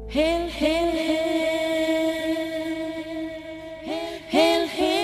Hail, hail, hail, hail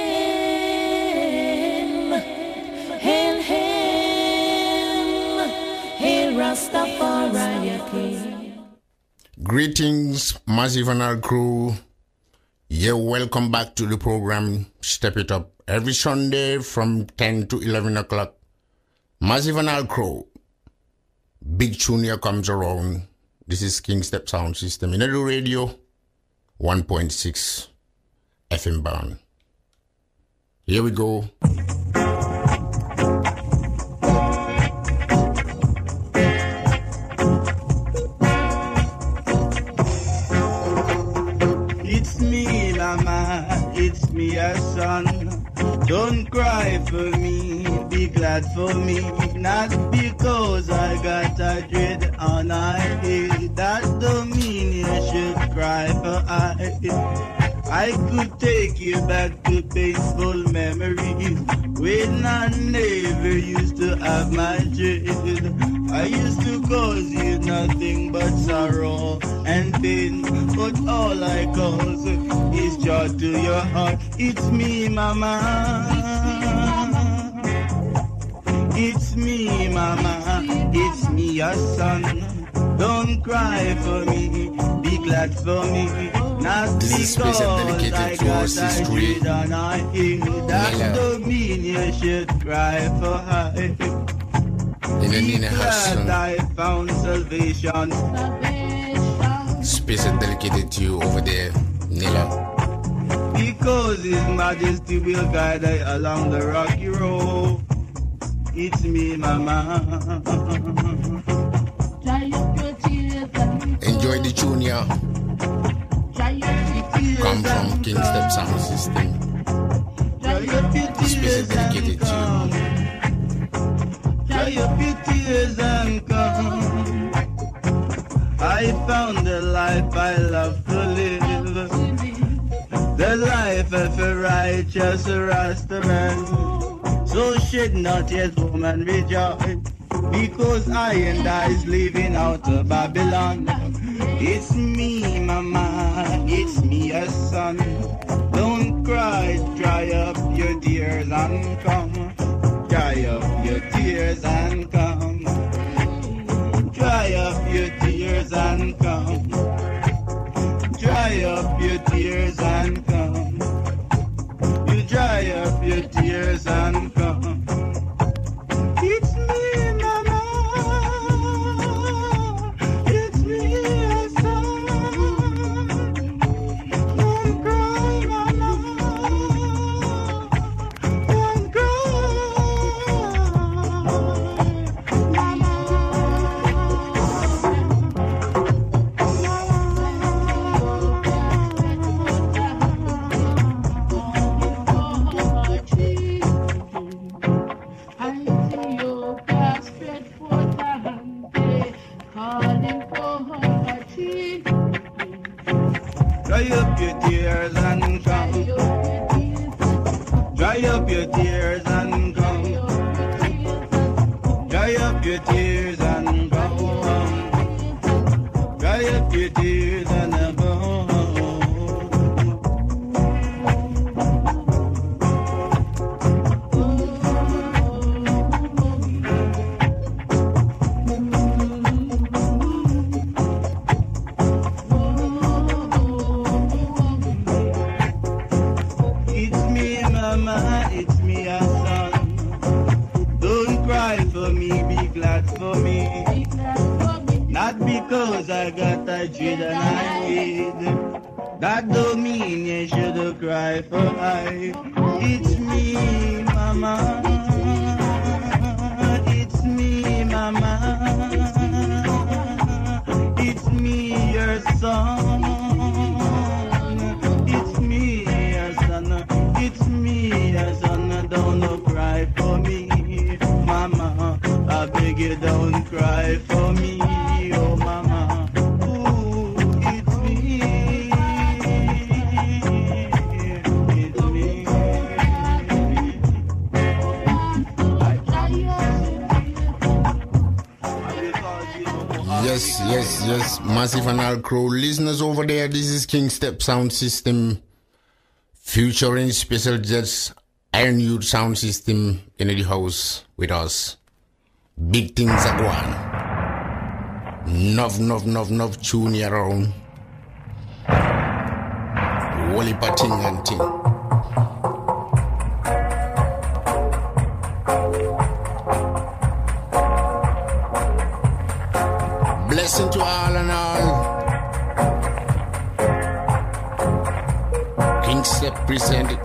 him, hail him, hail Rastafari King. Greetings, Massive and our crew. Yeah, welcome back to the program Step It Up every Sunday from 10 to 11 o'clock. Massive and our crew. Big tune here comes around. This is King Step Sound System in the radio 1.6 FM band. Here we go. It's me, mama, it's me, your son. Don't cry for me, be glad for me. Not because I got a dread on my head. That don't mean you should cry for I could take you back to peaceful memories when I never used to have my dread. I used to cause you nothing but sorrow and pain, but all I cause is joy to your heart. It's me, mama. It's me, mama. It's me, your son. Don't cry for me, be glad for me. Not This because is dedicated I to got our sister. a dread on my head. That don't mean you should cry for her. In the Nina Hudson. I found salvation. Space is dedicated to you over there, Nila. Because His Majesty will guide I along the rocky road. It's me, mama. Enjoy the tune here. Come from King Step Sound System. Space is dedicated to you. Dry up your tears and come. I found the life I love to live. The life of a righteous Rastaman. So shed not yet, woman, rejoice. Because I and I is living out of Babylon. It's me, mama, it's me, your son. Don't cry, dry up your tears and come. Dry up your tears and come. Dry up your tears and come. Dry up your tears and come. You dry up your tears and come. It's me, mama. It's me, your son. Don't cry, mama. Don't Dry up your tears and come. Dry up your tears and come. Dry up your tears and come. Dry up your tears and come. It's me, mama, it's me, your son. Don't cry for me, be glad for me. Not because I got a dread and I hate. That don't mean you should cry for I. It's me, mama. It's me, mama. It's me, your son. It's me, your son. It's me, your son. Don't cry for me, mama. I beg you, don't cry for me, oh mama. Ooh, it's me. It's me. Yes, Yes, Massive and All Crow. Listeners over there, this is King Step Sound System featuring Special Jets Iron Youth Sound System in the house with us. Big things are going. Nuff tune around. Wally Pating and ting. Blessing to all and all. King Step presented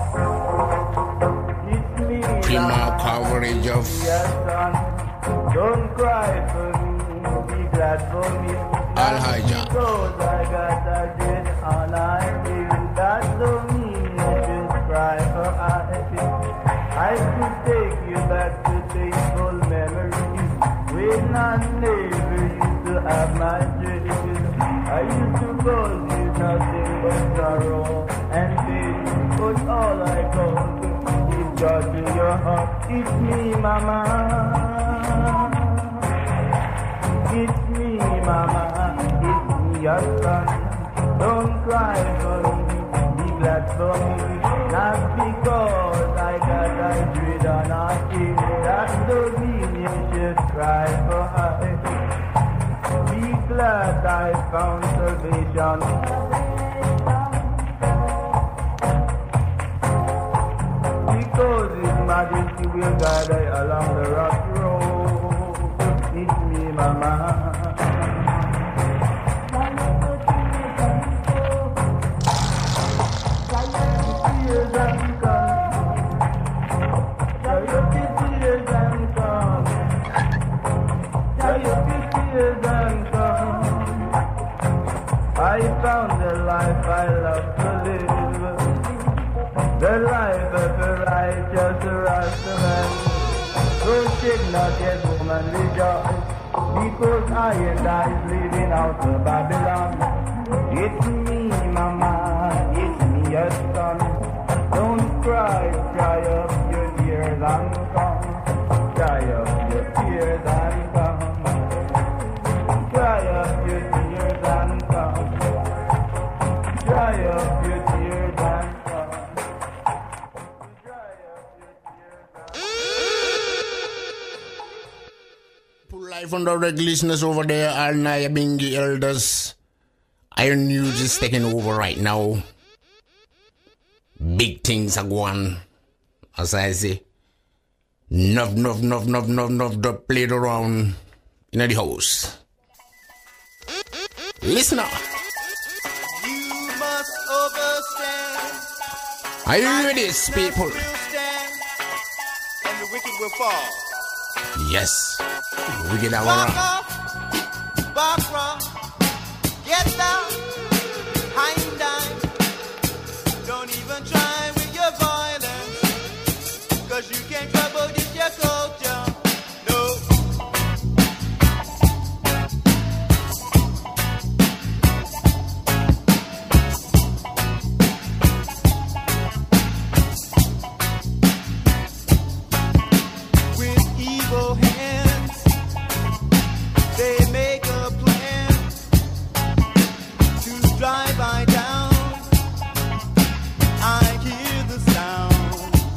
prima coverage of Don't cry for me, be glad for me. Al Haja. Because I got a dread and I feel that don't mean you should cry for I could take you back to faithful memories when I never used to have my dreams. I used to cause you nothing but sorrow and pain, but all I cause is joy to your heart. It's me, mama. It's me, mama. It's me, your son. Don't cry for me. Be glad for me. Not because I got a dread on a king. That don't mean you should cry for her. Be glad I found salvation. Because His Majesty will guide I along the rough road. It's me, mama. Tears and come. Tell your tears and come. Tell your tears and come. I found the life I love to live. The life of a righteous Rastaman. So should not yet woman rejoice, because I and I is living out of Babylon. It's me, mama, it's me, your son. Don't cry, dry up your tears and come. Dry up your tears and come. Dry up your tears and come. Dry up your tears and come. Live on the listeners over there, Al Naya Bingi Elders. Iron News is taking over right now. Big things are going. As I say, enough, played around in the house. Listen up. You must overstand. Are you ready, people? Will stand, and the wicked will fall. Yes. We get our Walk off, Bakra, get down, hind down. Don't even try with your violence, 'cause you can't trouble this your culture. No. With evil hands, they make a plan to drive I down. I hear the sound.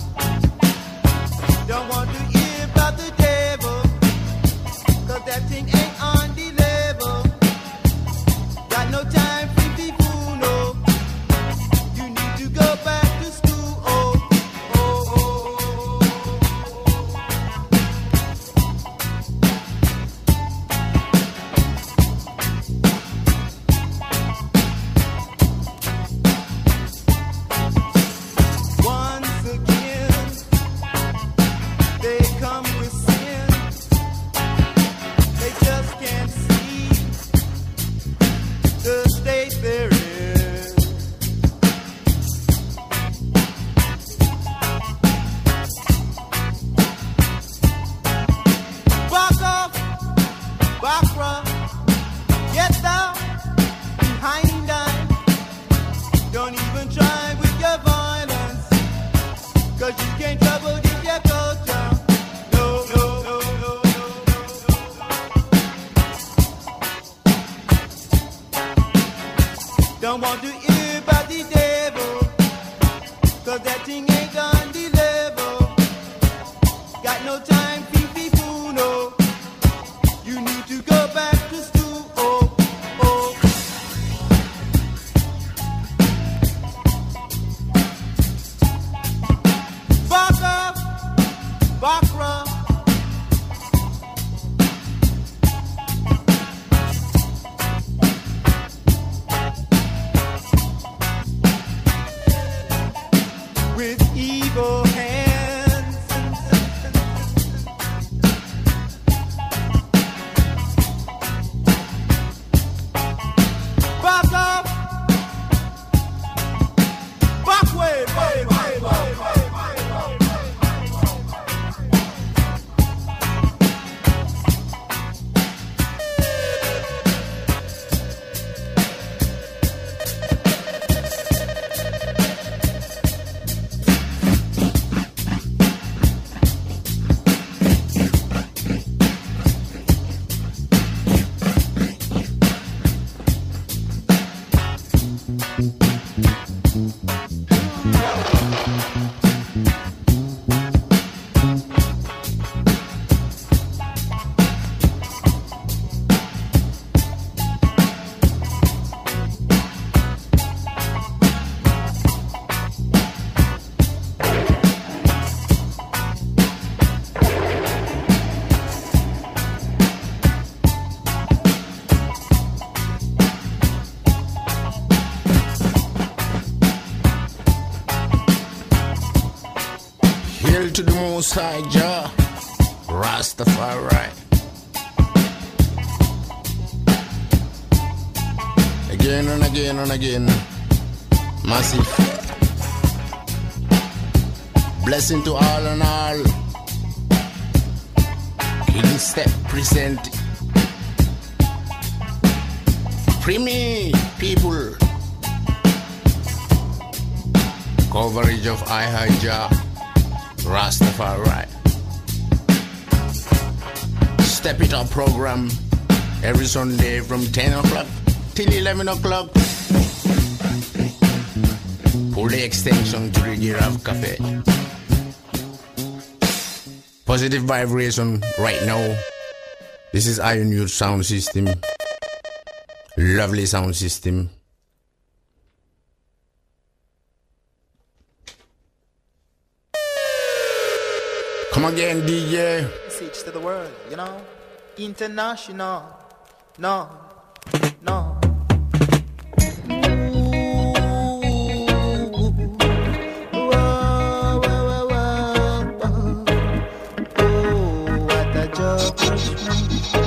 Don't want to hear about the devil, 'cause that thing ain't on the level. Got no time for people, no. You need to go back to school, oh, oh, oh. Once again, they come with sin. They just can't see the state they're in. Walk off, Bakra, get down, behind dime. Don't even try with your violence, 'cause you can't trouble this your culture. No, no, no, no, no, no, no. Don't want to hear about the devil, 'cause that thing ain't gonna deliver. Got no time for people, no. You need to go back to school, oh, oh. Baka, Bakra. With evil hands, back up, back way, way, way, way, way. Hail to the Most High Jah, Rastafari. Again and again and again, massive blessing to all and all. Killing Step present. Free me, people. Coverage of I High Jah, Rastafari. Step It Up program every Sunday from 10 o'clock till 11 o'clock. Pull the extension to the Giraffe Cafe. Positive vibration right now. This is Iron Youth sound system. Lovely sound system. Come again, DJ. Message to the world, you know, international. No, no. What a judgment.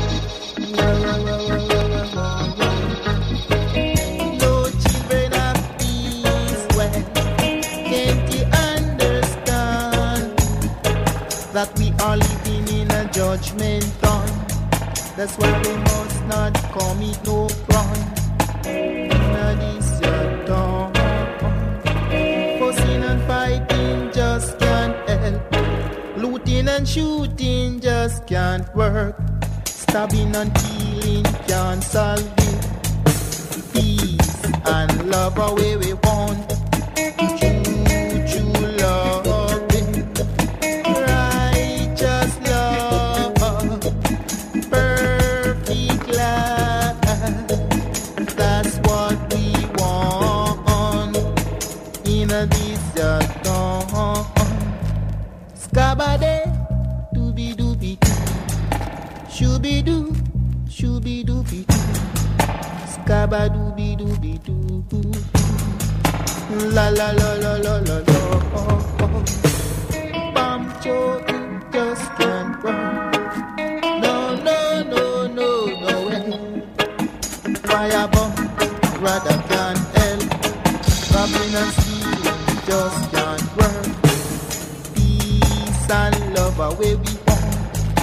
No children of Israel, can't you understand that we are living in a judgment time? That's why we must not commit no crime in this time. Fussing and fighting just can't help. Looting and shooting just can't work. Stabbing and killing can't solve it. Peace and love are where we want. True love, righteous love, perfect love. That's what we want in a desert dawn. Skabade, dooby dooby doo, shooby doo, shooby dooby doo, skabadooby dooby doo, la la la la la la la. Bam cho just can't burn. No no no no no way. Fire bomb rather than hell. Robbing and stealing just can't work. Peace and love are where we want.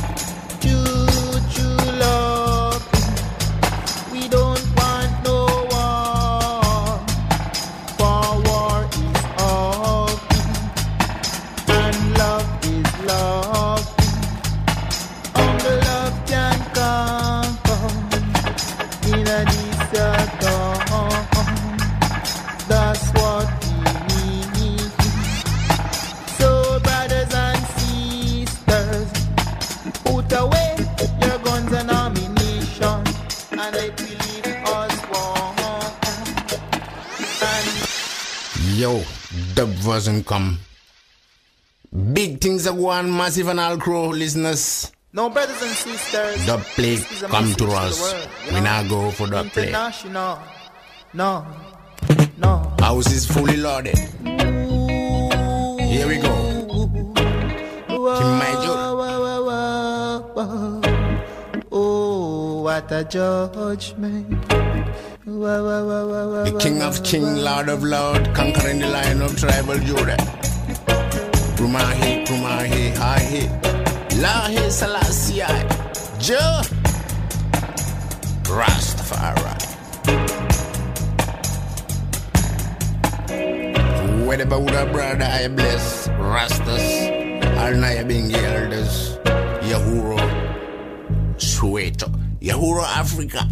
True love. We don't want no war. For war is ugly, and love is love. Only love can conquer in a desert dawn. Yo, dub version come. Big things are going massive and all crow listeners. No, brothers and sisters. Dub play this is a come to message us. the world, you We know? now go for dub play. International. No. No. House is fully loaded. Here we go. King Major. Oh, what a judgment. The King of King, Lord of Lord, conquering the Lion of tribal Judah. Kumahi, Kumahi, Hahi, Lahi Selassie, Joe, Rastafari. Whatever would a brother I bless, Rastas, all Naya being elders, Yahuro, Soweto, Yahuro Africa.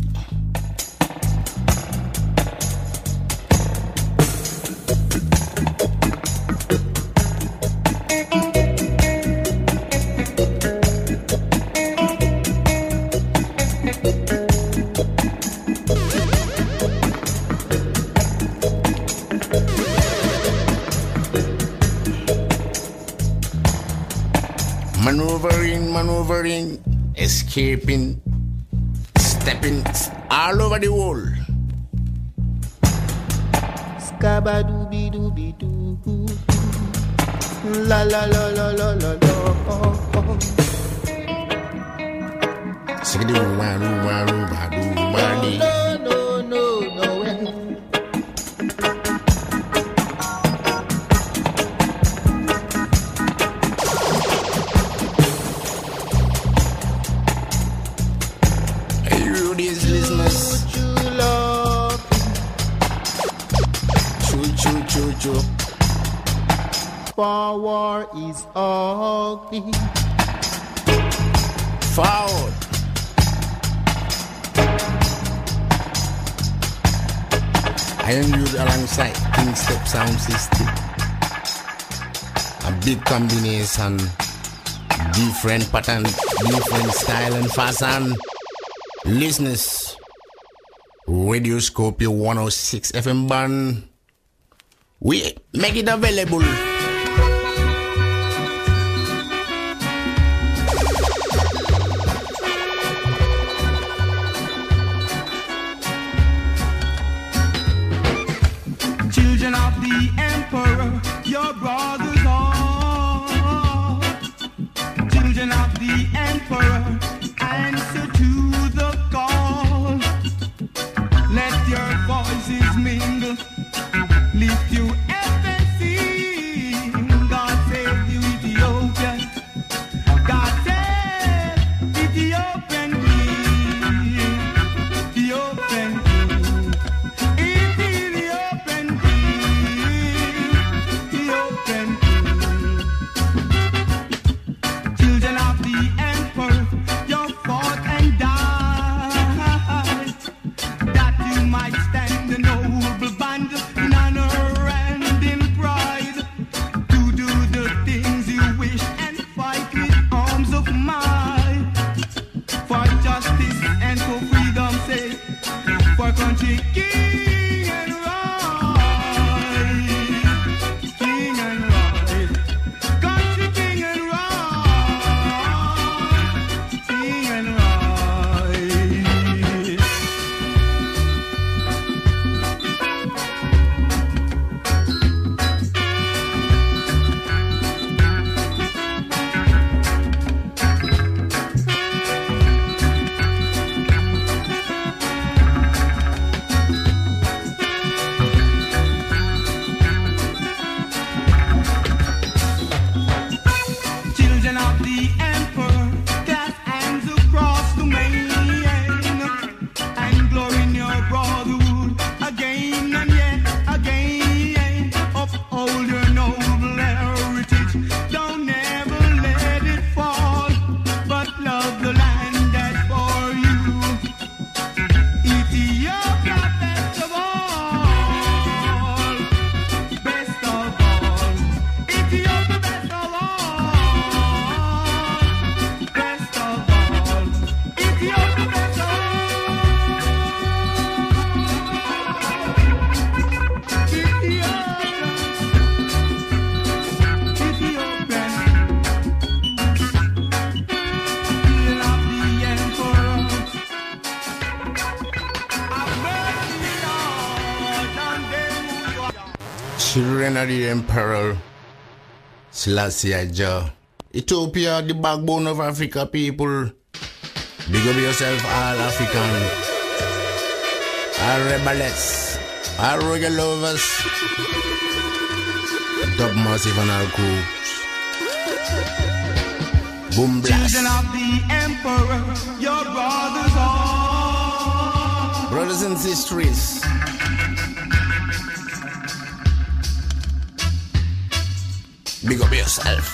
Maneuvering, escaping, stepping all over the world. Skabadooby dooby doo. La la la la la la la. No way. For war is ugly. Forward. I am viewed alongside King Step Sound System. A big combination, different pattern, different style and fashion. Listeners, Radio Scorpio 106 FM band. We make it available. Children of the Emperor, your brothers are. Children of the Emperor, answer to the call. Let your voices mingle. Lift you up and sing. God save you, Ethiopia. God save Ethiopian king. Ethiopian king. Ethiopian king. Ethiopian king. Children of the emperor, you fought and died, that you might stand a noble Children of the Emperor Selassie Jah. Ethiopia, the backbone of Africa, people. Big up yourself, all African, all rebels, all reggae lovers, Dub Massive and all crews. Boom blast. Children of the Emperor, your brothers all. Brothers and sisters. Big up yourself.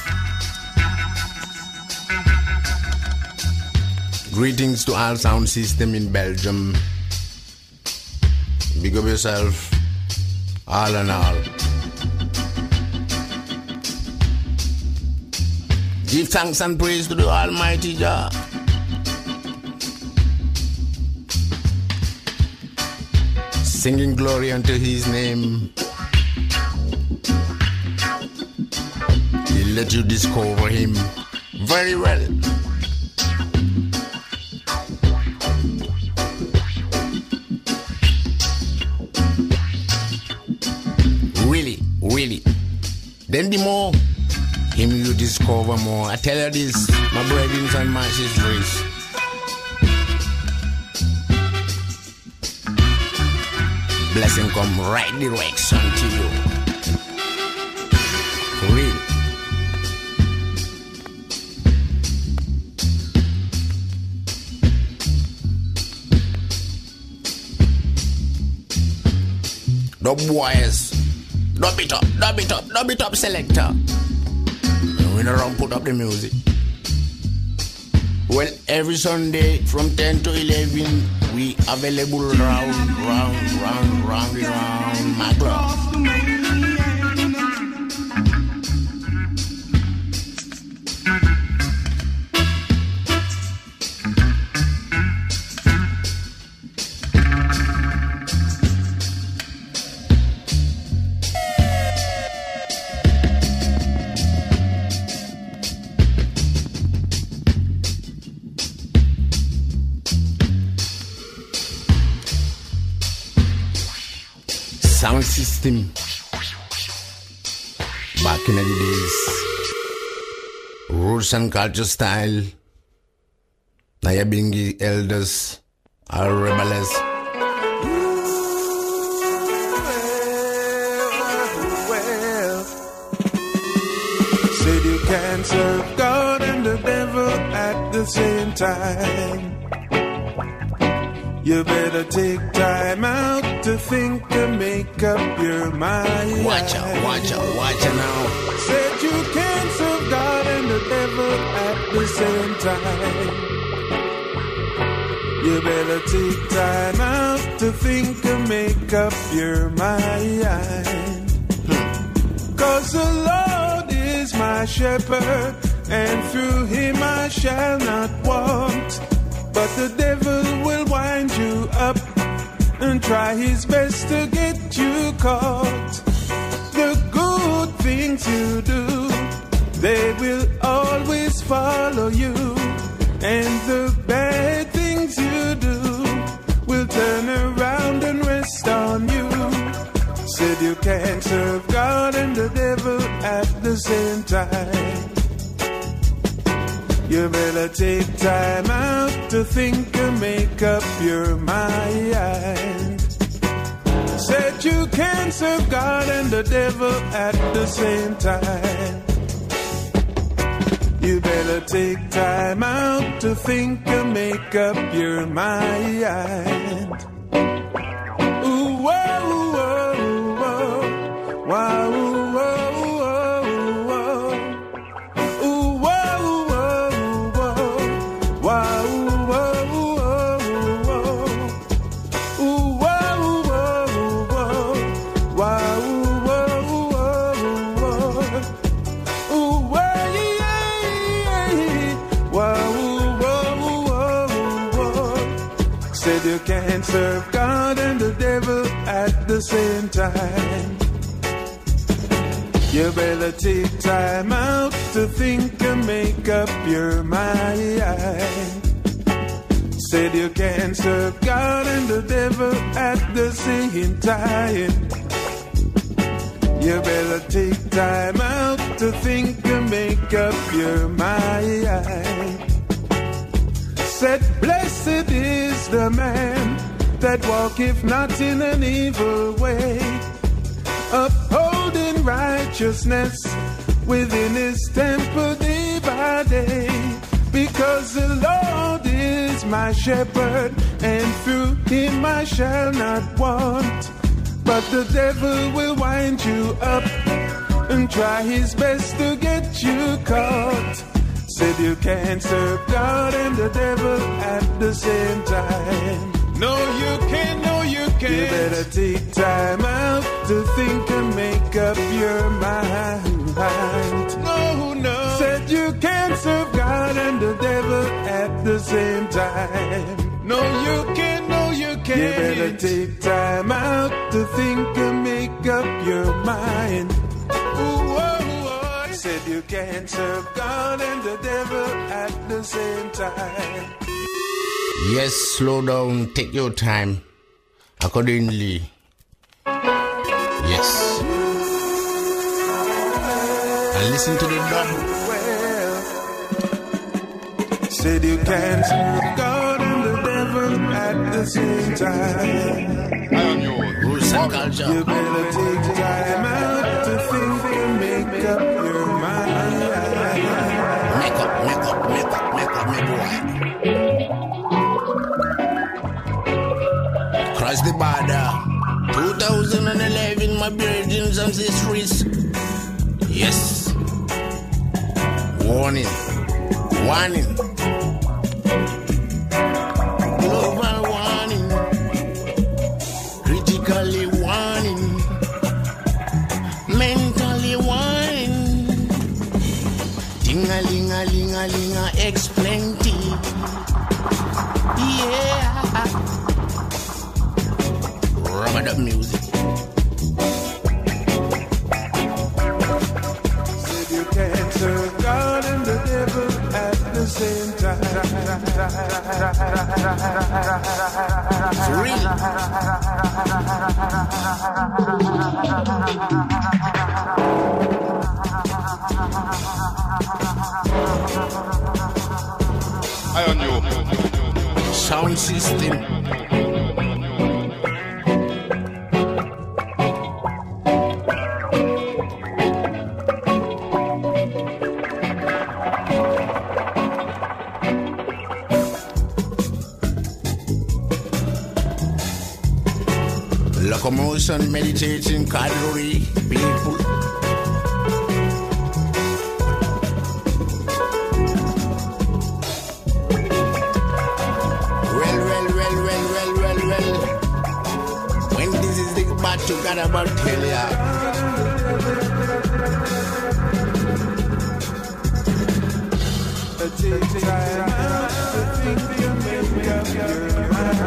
Greetings to all sound system in Belgium. Big up yourself, all and all. Give thanks and praise to the Almighty Jah. Singing glory unto His name. He'll let you discover Him very well. Really. Then the more Him you discover more. I tell you this, my brethren and my sisters. Blessing come right direction to you. For real. The boys. Dub it up, selector. And we don't put up the music. Well, every Sunday from 10 to 11, we available round my club. Sound system back in the days, roots and culture style. Nyabingi elders, all rebels. Well, said you can't serve God and the devil at the same time. You better take time out to think and make up your mind. Watch out now. Said you can't serve God and the devil at the same time. You better take time out to think and make up your mind. 'Cause the Lord is my shepherd, and through Him I shall not want. But the devil will wind you up and try his best to get you caught. The good things you do, they will always follow you. And the bad things you do will turn around and rest on you. Said you can't serve God and the devil at the same time. You better take time out to think and make up your mind. Said you can't serve God and the devil at the same time. You better take time out to think and make up your mind. Ooh, whoa, whoa, whoa, wow, whoa. You can't serve God and the devil at the same time. You better take time out to think and make up your mind. Said you can't serve God and the devil at the same time. You better take time out to think and make up your mind. Said, blessed is the man that walketh not in an evil way, upholding righteousness within his temple day by day. Because the Lord is my shepherd, and through him I shall not want. But the devil will wind you up and try his best to get you caught. Said you can't serve God and the devil at the same time. No, you can't, no, you can't. You better take time out to think and make up your mind. No, no. Said you can't serve God and the devil at the same time. No, you can't, no, you can't. You better take time out to think and make up your mind. Ooh, oh, oh. Said you can't serve God and the devil at the same time. Yes, slow down, take your time accordingly. Yes. And listen to the drum. Said you can't serve God and the devil at the same time. Rules and culture. You better take time out to think and make up your mind. Make up, my boy. Cross the border. 2011, my virgins and sisters. Yes. Warning. Global warning. Critically warning. Mentally warning. Ding-a-ling-a-ling-a-ling-a ex-plenty. Yeah. Rub up music. Said you can't serve God and the devil at the same time. For real. Sound system. Locomotion, meditating, calorie, people. Well. When this is the part you got about tell ya. Take time out to think and make up your mind.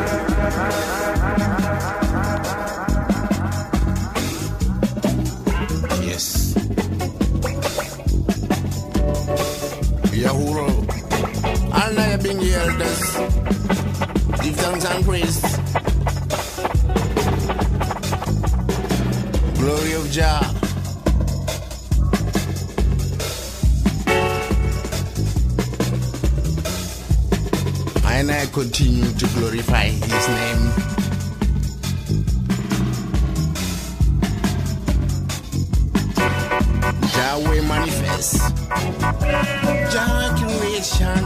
Yes. Yahuro. All now you being the elders. Give thanks and praise. Glory of Jah. And I continue to glorify his name. Yahweh manifest. Jah creation.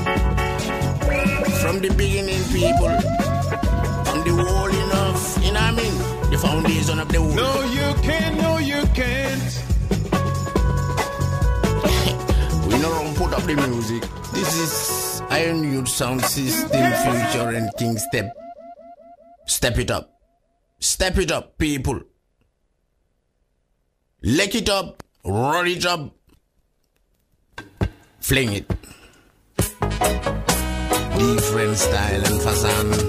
From the beginning, people. From the wall enough. You know what I mean? The foundation of the world. No, you can't, no, you can't. We don't put up the music. This is Iron Youth Sound System, Future and King Step. Step it up. Step it up, people. Lick it up. Roll it up. Fling it. Different style and fashion.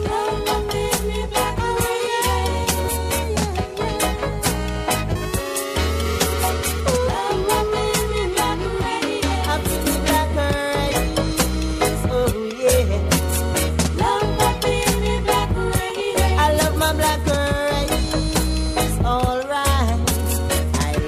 I love my black race, alright. I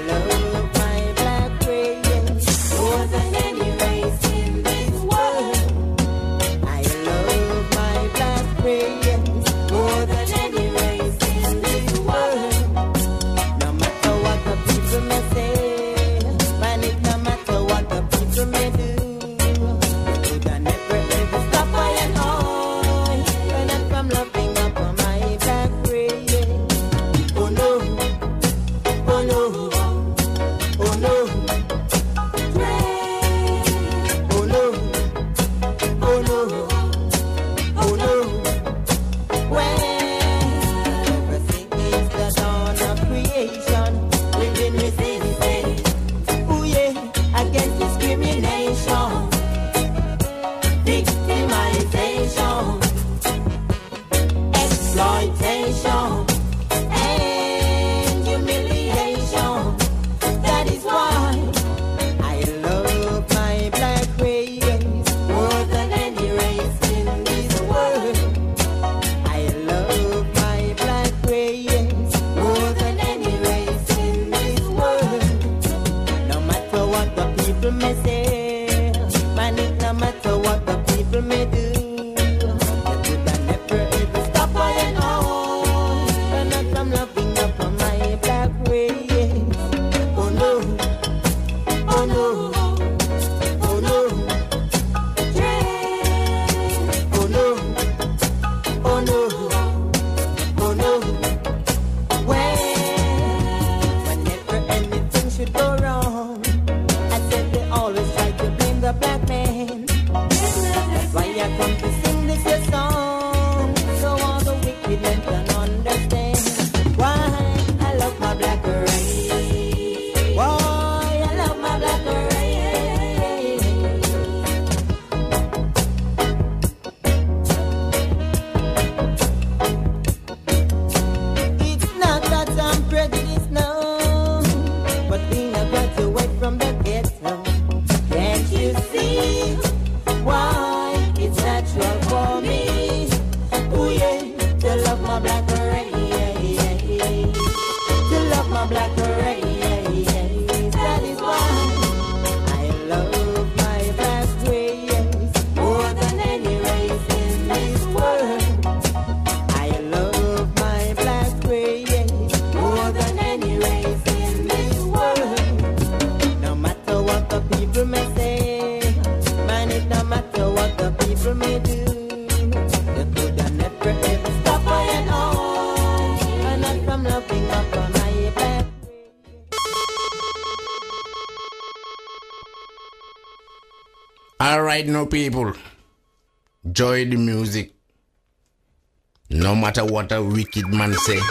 All right, now, people, enjoy the music. No matter what a wicked man say,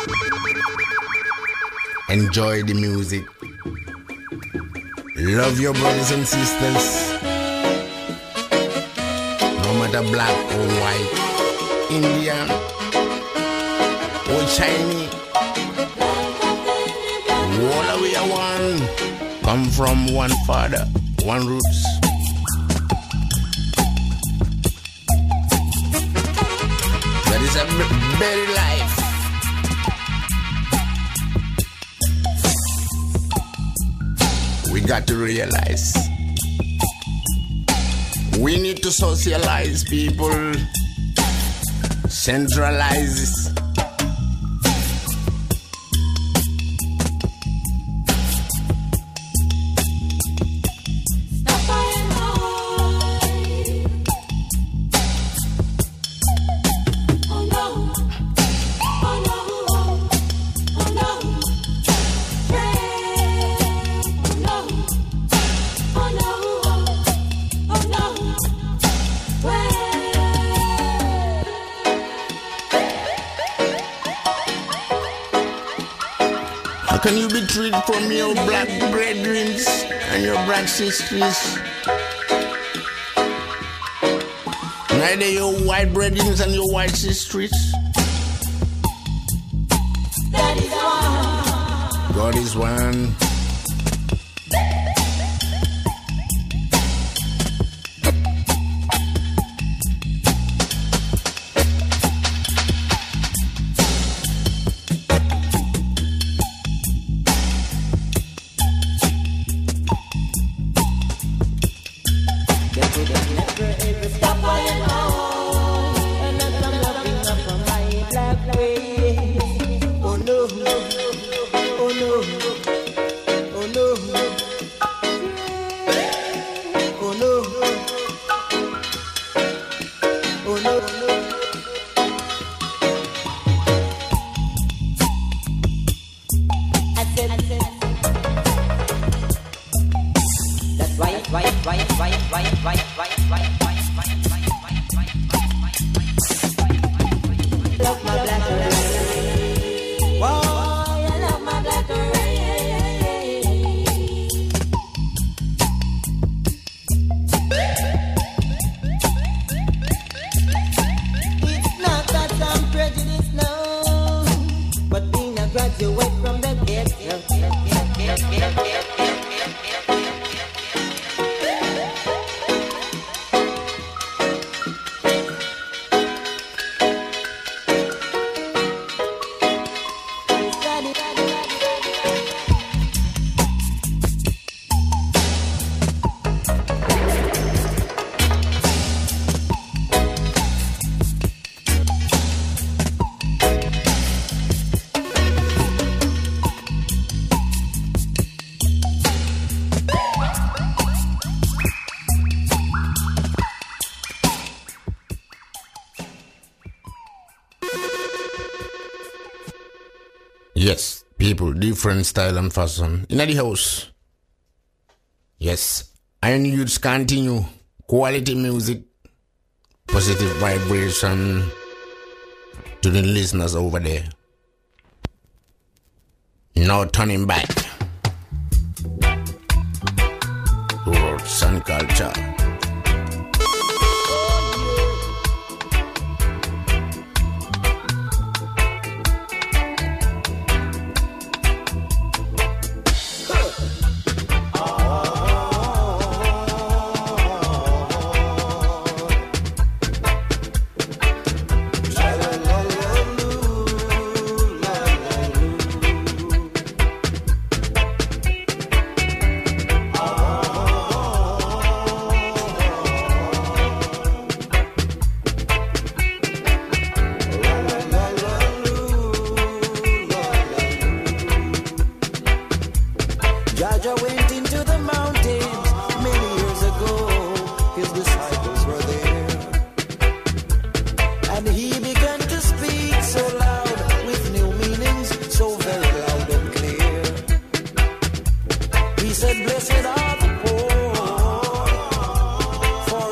enjoy the music. Love your brothers and sisters. No matter black or white, Indian or Chinese, all we are one. Come from one father, one roots. That is a better life. We got to realize we need to socialize people, centralize. How can you be treated from your black brethren and your black sisters? Neither your white brethren and your white sisters. That is one. God is one. Stop all you know, and I'm loving up on my black way. Oh no, oh no, oh no, oh no, oh no. I said. That's why. Love my black race. Whoa, I love my black race. It's not that I'm prejudiced, no, but being a graduate from the ghetto. Yes, people, different style and fashion. In the house. Yes, Iron Youths continue. Quality music. Positive vibration to the listeners over there. No turning back. Roots and culture. He said, blessed are the poor, for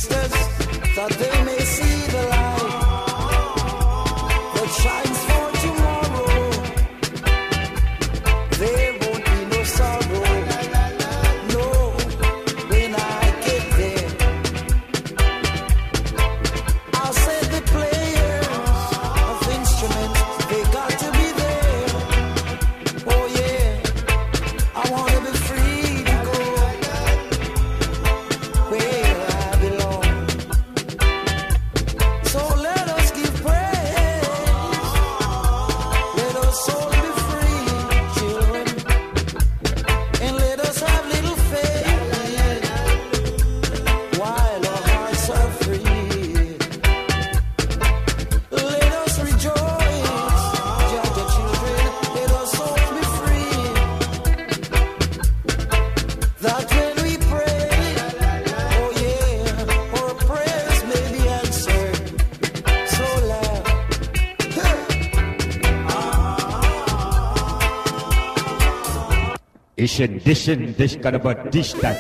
sisters, that they may see the light that shines for tomorrow. There won't be no sorrow, no, when I get there. I'll say the players of instruments, they got to be there. Oh yeah, I wanna be free to go where I belong. So let us give praise, let us all be free, children, and let us have little faith while our hearts are free. Let us rejoice, Georgia children, let us all be free. That when we pray, oh yeah, our prayers may be answered. So loud. Dish kind of a dish that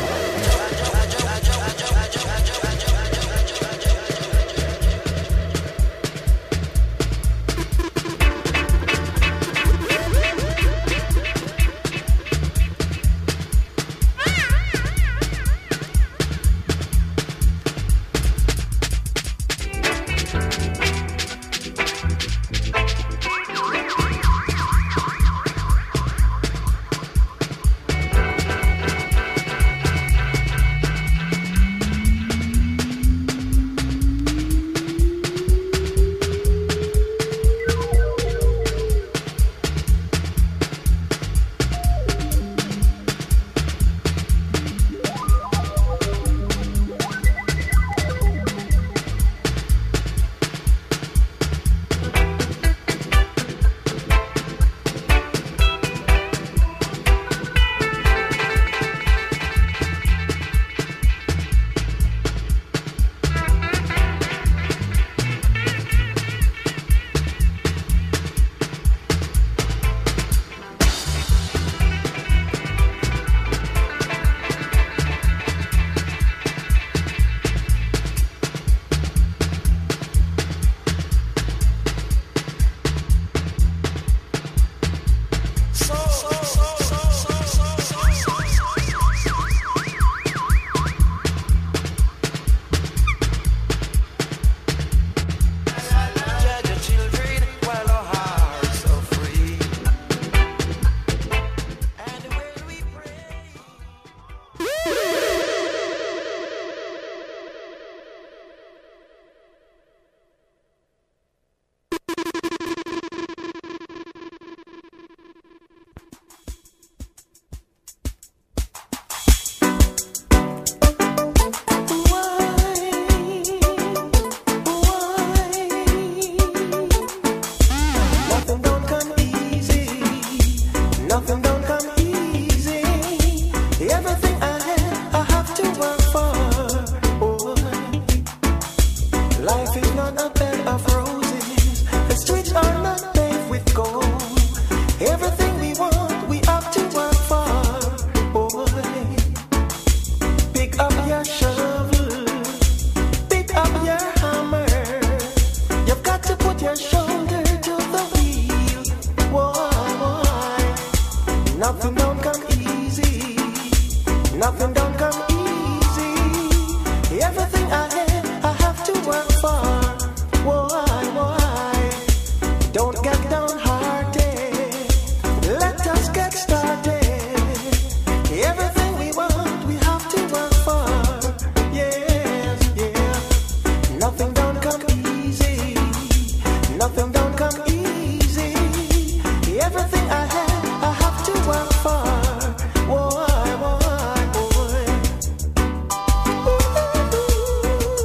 Georgia children, while our hearts are free. And when we pray. Nothing don't come easy. Nothing don't come easy. Everything I have to work for. Oh, life is not a bed of roses. The streets are not paved with gold. Everything we want, we have to work for. Oh, pick up your shovel, pick up your hammer. You've got to put your shoulder to the wheel. Why? Nothing don't come easy. Nothing don't come easy. Everything I have to work for. Why? Don't get downhearted. Let us get started. Everything we want, we have to work for. Yes, yeah. Nothing don't come easy. Nothing don't come easy. Everything I have to work for. Why?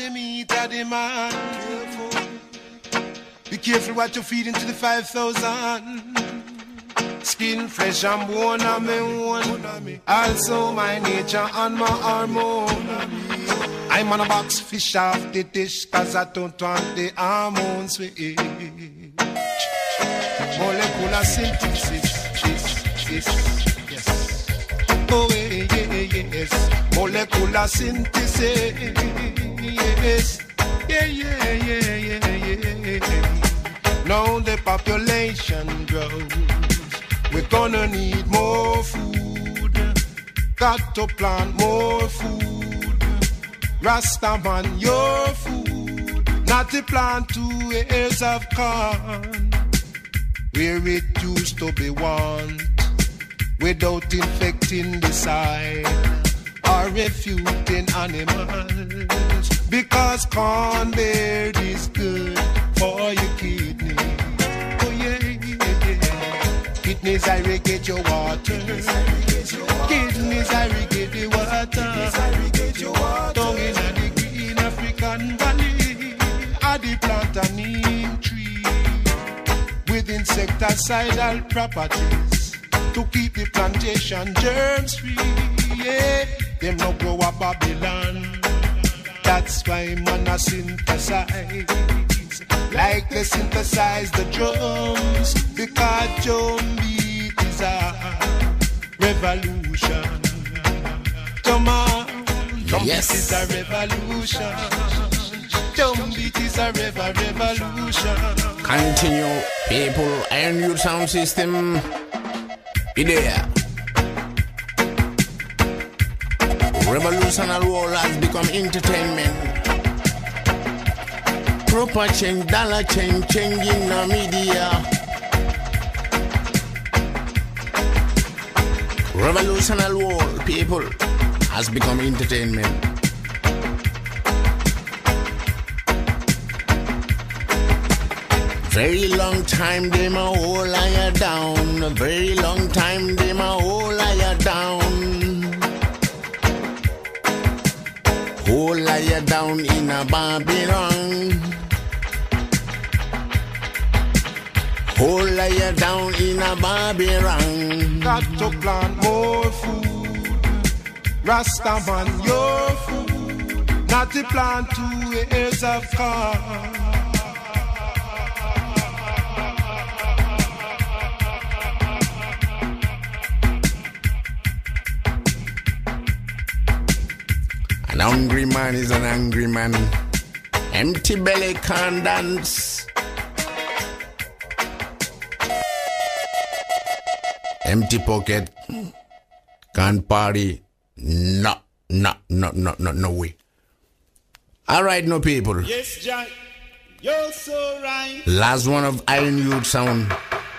the meat of the man. Be careful what you feed into the 5,000. Skin, flesh and bone are my own. Also my nature and my hormone. I'm on a box fish off the dish, cause I don't want the hormones we eat. Molecular synthesis, yes. Oh yes, molecular synthesis, yes. Yeah. Now the population grows, we're gonna need more food. Got to plant more food. Rastaman, your food, not to plant 2 acres of corn, where it used to be one, without infecting the soil or refuting animals, because corn bread is good for your kidneys. Oh yeah. Kidneys irrigate your water. Kidneys irrigate the water. Down in the green African valley, are the plant a neem tree with insecticidal properties to keep the plantation germs free. Yeah, them no grow a Babylon. That's why man a synthesize, like they synthesize the drums, because drum beat is a revolution. Come on, drum beat is a revolution. Drum beat is a revolution. Continue, people. Iron Youth Sound System. Be there. Revolutionary world has become entertainment. Proper change, dollar change, changing the media. Revolutionary world, people, has become entertainment. Very long time they my whole liar down. A very long time they my whole liar down. Whole liar down in a Babylon. Whole liar down in a Babylon. Got to plant more food. Rastaman, your food. Not to plant 2 acres of corn. An hungry man is an angry man. Empty belly can't dance. Empty pocket can't party. No way. All right, no people. Yes, Jack, you're so right. Last one of Iron Youth Sound.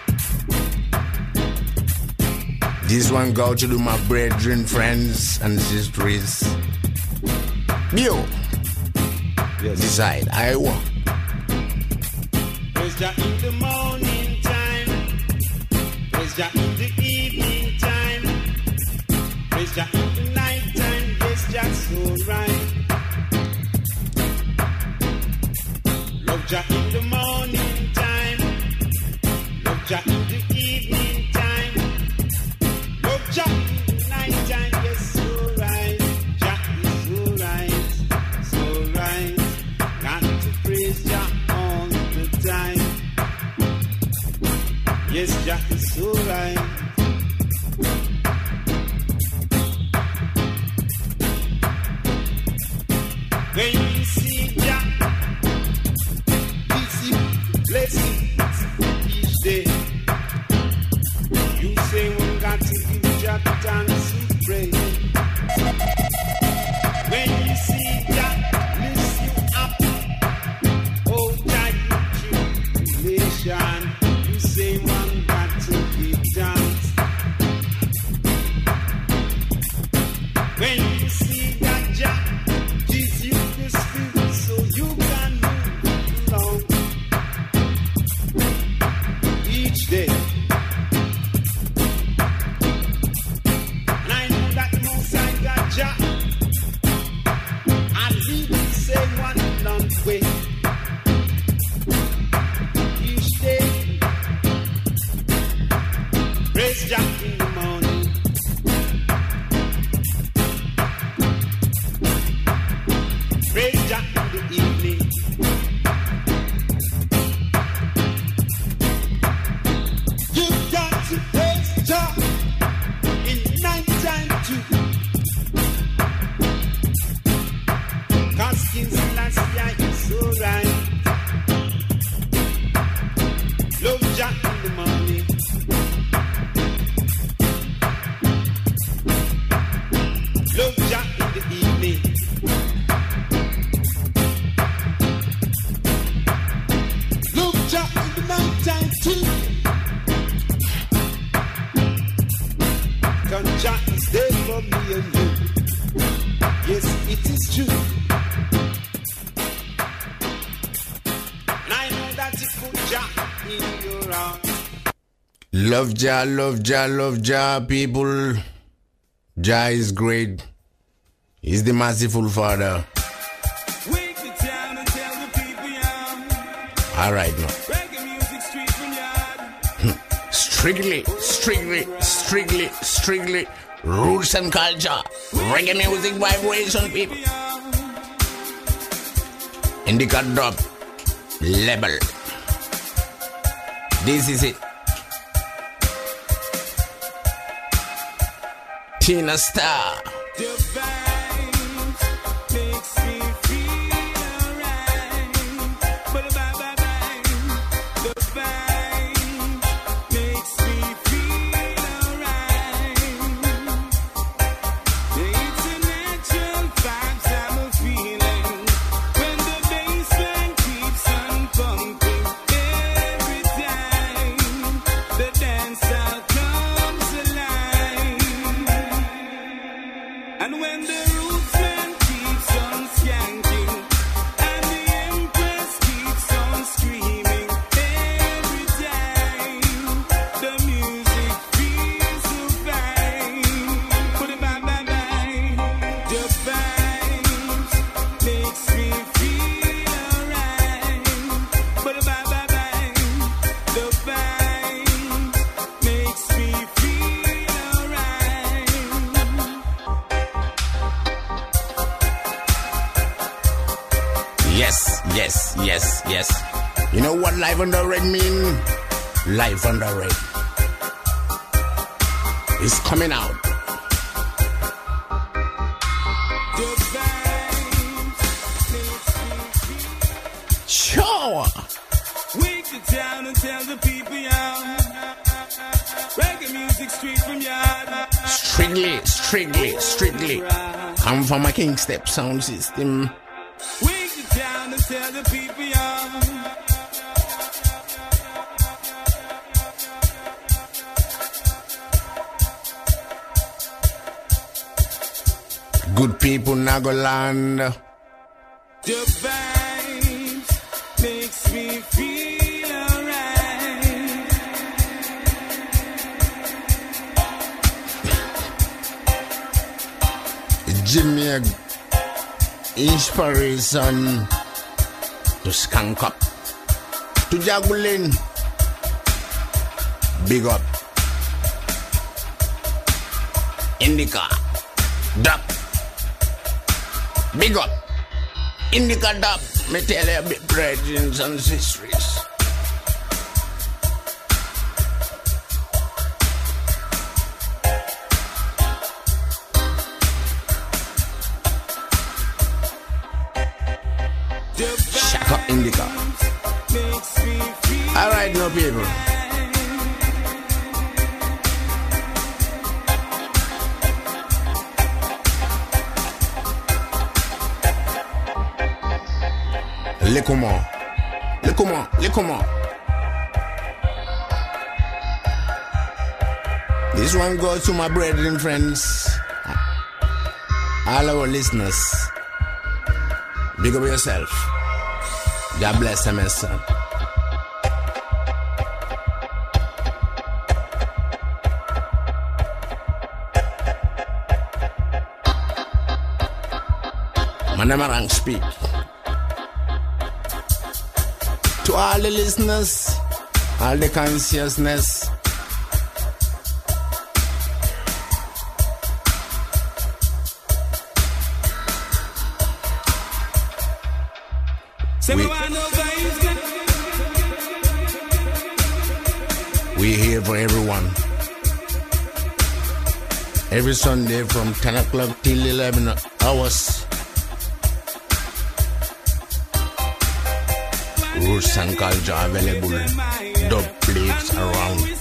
This one go to do my brethren, friends, and sisters. Yo, decide, I want. Praise Jah in the morning time. Praise Jah in the evening time. Praise Jah in the night time. Yes, Jah so right. Love Jah in the morning time. Love Jah in the evening time. Love Jah in the night time. Yes, so right. Jah is so right. So right. Got to praise Jah all the time. Yes, Jah is so right. When you see Jah, Ganja is there for me and you. Yes, it is true. And I know that it put Jah in your heart. Love Jah, love Jah, love Jah, people. Jah is great. He's the merciful Father. Wake the town and tell the people young. All right now. Reggae music street from yard. Strictly. Roots and culture. Reggae music vibration, people. Indica drop. Level. This is it. Tina Star. The vibes makes me feel alright. But the vibe makes me feel alright. It's a natural vibes I'm feeling when the bassline keeps on pumping every time the dance out comes alive. And when the rootsman keeps on skanking and the empress keeps on screaming every time the music feels so fine. Put it bye. The vibes makes me feel alright. Put it bye. The vibes makes me feel alright. Yes. You know what life on the red mean? Life on the red. It's coming out. The vibes makes me feel. Sure. Wake the town and tell the people young. Reggae music street from yard. Strictly. Come from a King Step sound system. Wake the town and tell the people young. Good people, Nagoland. The vibes makes me feel alright. Jimmy inspiration to skank up, to juggling. Big up. Indica dub. Big up. Indica dub. Me tell you a bit, brethren and sisters. Shaka Indica. Alright, no people. Lekuma. This one goes to my brethren, friends, all our listeners. Big up yourself. God bless them, son. Manamarang speak. To all the listeners, all the consciousness, we here for everyone. Every Sunday from 10 o'clock till 11 hours. Roots and culture available. Dub plates around.